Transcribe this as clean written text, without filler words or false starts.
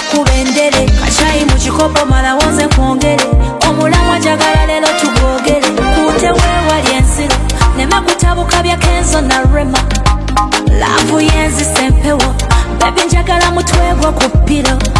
kubendere kachayi mu kikopo mala woze kwongere omulamwa njagala lero tugogere kute wewali ensiro nema kutabuka bya Kenzo na Rema lavu yenzi sempewo baby njagala mutwegwa ku pilo